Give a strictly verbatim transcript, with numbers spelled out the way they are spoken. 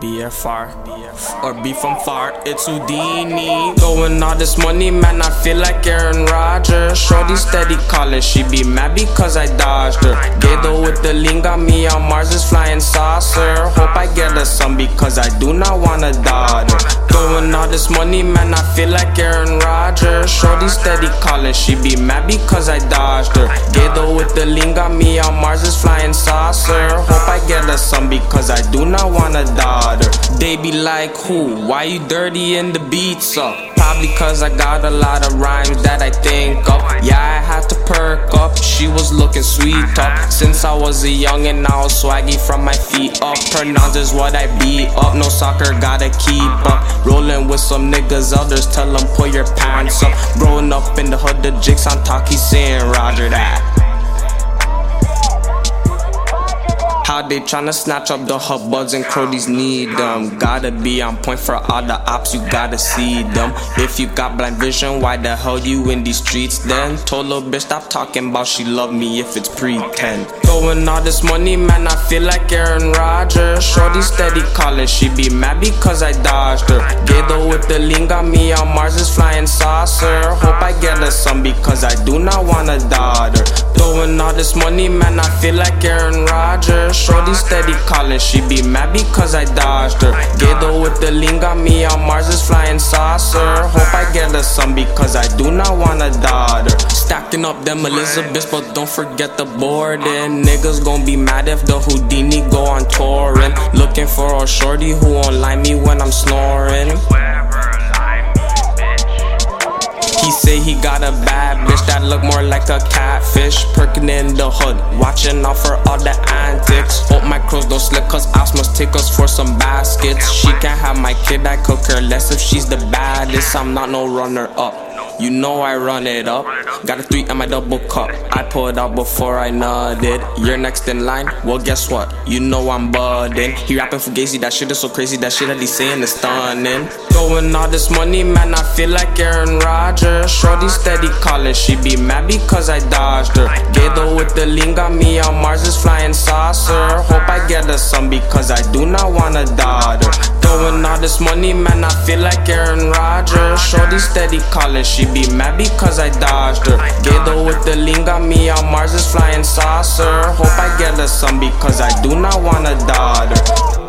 B F R, or B from far, it's Houdini. Throwing all this money, man, I feel like Aaron Rodgers. Shorty steady calling, she be mad because I dodged her. Gato with the lean got me on Mars's flying saucer. Hope I get her some because I do not wanna daughter. Throwing all this money, man, I feel like Aaron Rodgers. Shorty steady calling, she be mad because I dodged her. Gato with the lean got me on Mars's flying saucer. Hope I get her some because I do not wanna daughter. They be like, who? Why you dirty in the beats up? Probably cause I got a lot of rhymes that I think up. Yeah, I had to perk up. She was looking sweet up. Since I was a youngin', I was swaggy from my feet up. Pronounce is what I beat up. No soccer, gotta keep up. Rolling with some niggas, others tell them pull your pants up. Growing up in the hood, the jigs on talk, he's saying Roger that. How they tryna snatch up the hubbuds and cronies need them. Gotta be on point for all the ops, you gotta see them. If you got blind vision, why the hell you in these streets then? Told little bitch stop talking about she love me if it's pretend. Throwing all this money, man, I feel like Aaron Rodgers. Shorty steady calling, she be mad because I dodged her. Gato with the lean got me on Mars's flying saucer. Hope I get her some because I do not wanna daughter. Throwing all this money, man, I feel like Aaron Rodgers. Shorty steady calling, she be mad because I dodged her. Gato with the lean got me on Mars's flying saucer. Hope I get her some because I do not wanna daughter. Stacking up them Elizabeths, but don't forget the boarding. Niggas gon' be mad if the Houdini go on touring. Looking for a shorty who won't lie me when I'm snoring. He say he got a bad bitch that look more like a catfish. Perking in the hood, watching out for all the antics. Hope my crows don't slip cause ops must take us for some baskets. She can't have my kid, I cook her less if she's the baddest. I'm not no runner up, you know I run it up. Got a three in my double cup, I pulled out before I nutted. You're next in line, well guess what, you know I'm budding. He rapping Fugazi, that shit is so crazy, that shit that he's saying is stunning. Throwing all this money, man, I feel like Aaron Rodgers. Shorty steady calling, she be mad because I dodged her. Gato with the lean got me on Mars's flying saucer. Hope I get her some because I do not wanna daughter. Throwing all this money, man, I feel like Aaron Rodgers. Shorty steady calling, she be mad because I dodged her. Gato with the lean got me on Mars's flying saucer. Hope I get her some because I do not wanna daughter.